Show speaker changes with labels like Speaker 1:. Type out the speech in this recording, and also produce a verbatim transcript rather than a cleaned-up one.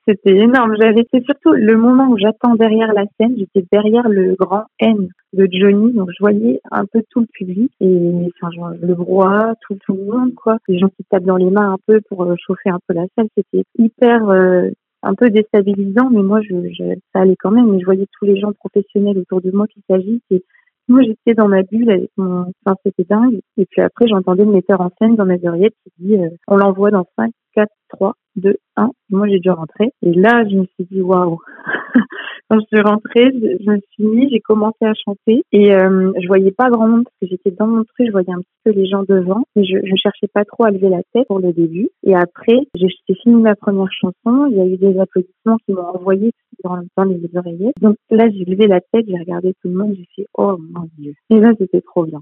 Speaker 1: C'était énorme. J'avais c'est surtout le moment où j'attends derrière la scène, j'étais derrière le grand N de Johnny, donc je voyais un peu tout le public et enfin genre, le brouhaha, tout, tout le monde quoi. Les gens qui tapent dans les mains un peu pour euh, chauffer un peu la salle, c'était hyper euh, un peu déstabilisant, mais moi je, je ça allait quand même. Et je voyais tous les gens professionnels autour de moi qui s'agitent et moi j'étais dans ma bulle avec mon, enfin c'était dingue. Et puis après j'entendais le metteur en scène dans mes oreillettes qui dit euh, on l'envoie dans cinq, quatre, trois, deux, un. Moi j'ai dû rentrer et là je me suis dit waouh. Quand je suis rentrée, je, je me suis mis, j'ai commencé à chanter et euh, je voyais pas grand monde parce que j'étais dans mon truc, je voyais un petit peu les gens devant et je, je cherchais pas trop à lever la tête pour le début. Et après, j'ai, j'ai fini ma première chanson, il y a eu des applaudissements qui m'ont envoyé dans, dans les oreillettes. Donc là, j'ai levé la tête, j'ai regardé tout le monde, j'ai fait oh mon Dieu. Et là, c'était trop bien.